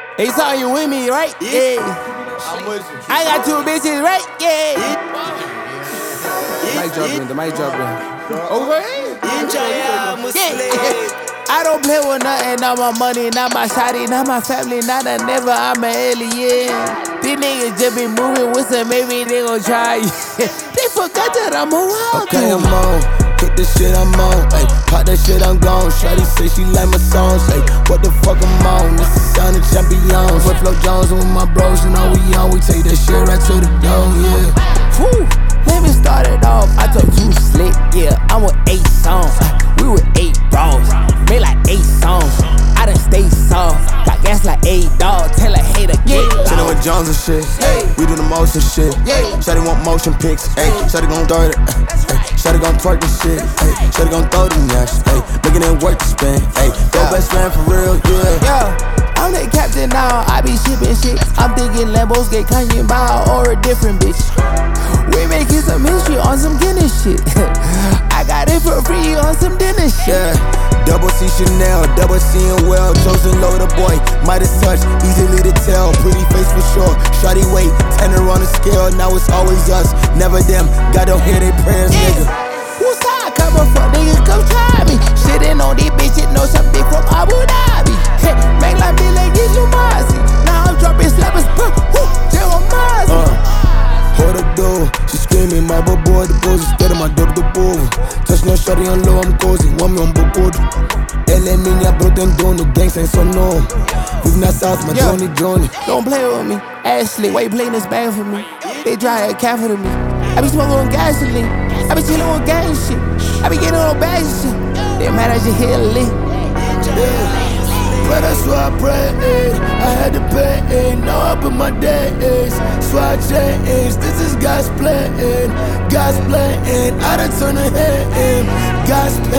They saw you with me, right? Yeah. I'm with you. I got 2 bitches, right? Yeah. The mic dropping. Okay. Yeah. I don't play with nothing, not my money, not my shawty, not my family, not a never, I'm an alien. These niggas just be moving with some, maybe they gon' try. They forgot that I'm a wild Okay, I'm on. Hit the shit I'm on. Ay, pop that shit I'm gone. Shawty say she like my songs. Ay, what the fuck I'm on? This is sound of champions. With Flo Jones with my bros, you know we on. We take that shit right to the dome, yeah. Whew. Let me start it off. I took 2 slick, yeah. I'm with 8 songs. We with 8 bros. Made like 8 songs. I done stay soft. Got gas like 8 dogs. Tell a hater, get lost. Chillin' with Jones and shit. Hey. We do the motion shit. Yeah. Shawty want motion pics. Hey. Shawty gon' throw it. Shawty gon' twerk this shit. Hey. Shawty gon' throw the nash. Hey. Making it work to spend. Hey. Go best friend for real, yeah. Yeah, I'm the captain now, I be shipping shit. I'm thinking Lambos get Kanye by or a different bitch. We making some history on some Guinness shit. I got it for free on some dinner shit. Yeah, double C Chanel, double C and well. Chosen loader boy, Midas touch, easily to tell. Pretty face for sure, shawty weight, 10 on the scale. Now it's always us, never them. God don't hear their prayers, nigga. Who's side cover for niggas, come try me. Shitting on these bitches, know something from Abu Dhabi. Hey, make like me like this, you Mozzie. Now I'm dropping slappers, Jerome Mozzie. Hold up though, she screaming, my boy, the boys instead of my door to bovo. Touch no shawty on low, I'm cozy, want me on board. Ele minha bro, them doing the gang saying so no. We've not south, my Johnny. Don't play with me, Ashley. Why you playing this bad for me? They dry a cat for me. I be smoking on gasoline. I be chillin' on gang shit. I be getting on bags and shit. They mad at you here lit. But that's why I prayed, I had to pay, no up in my days. So I changed, this is God's plan, I done turned the head, God's plan.